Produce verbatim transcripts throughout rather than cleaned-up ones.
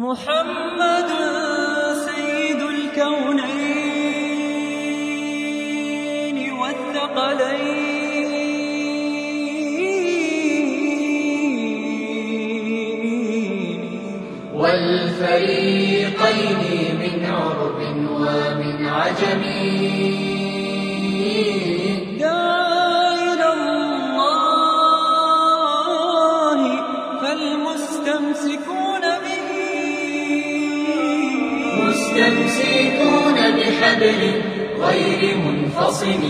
محمد سيد الكونين والثقلين والفريقين من عرب ومن عجم داعي إلى الله فالمستمسكون به مستمسكون بحبل غير منفصم.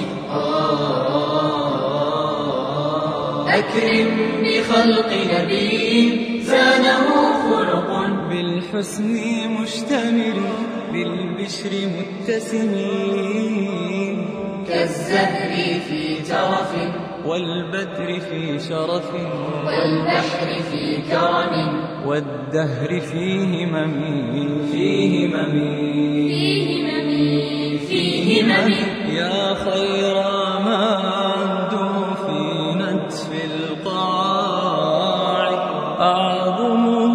أكرم بخلق نبي زانه خلق بالحسن مشتمل بالبشر متسم كالزهر في ترف والبدر في شرف والبحر في كرم والدهر في همم في همم في همم يا خير ما عنده في نتف القاع أعظمه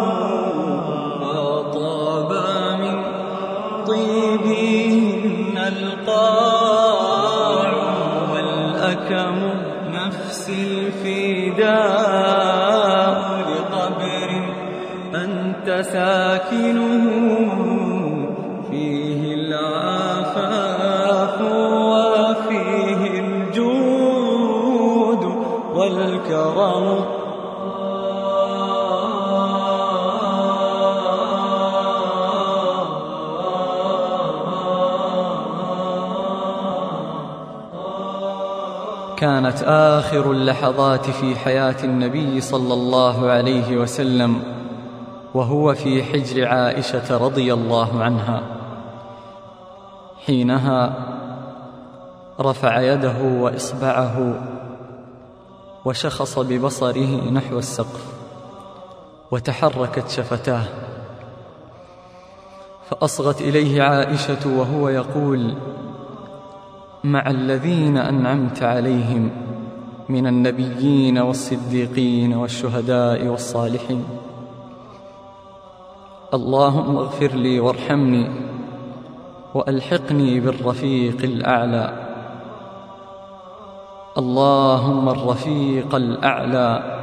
فطاب من طيبهن القاع والأكم نفس الفداء لقبر أنت ساكنه فيه العفاف وفيه الجود والكرم. كانت آخر اللحظات في حياة النبي صلى الله عليه وسلم وهو في حجر عائشة رضي الله عنها. حينها رفع يده وإصبعه وشخص ببصره نحو السقف وتحركت شفتاه، فأصغت إليه عائشة وهو يقول: مع الذين أنعمت عليهم من النبيين والصديقين والشهداء والصالحين. اللهم اغفر لي وارحمني وألحقني بالرفيق الأعلى. اللهم الرفيق الأعلى،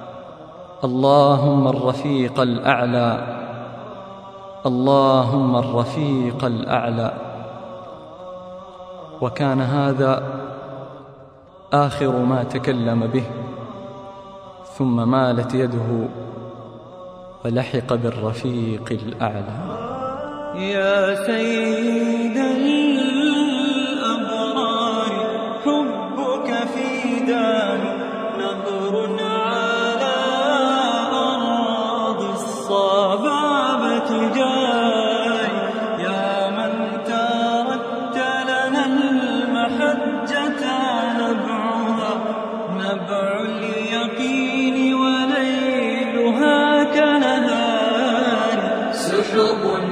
اللهم الرفيق الأعلى، اللهم الرفيق الأعلى. وكان هذا آخر ما تكلم به، ثم مالت يده ولحق بالرفيق الأعلى. يا سيد الأبرار حبك في دار نهر على أراضي الصبابة جاري. يا من تركت لنا المحجة نبعها نبع اليقين وليلها كنهار. سحب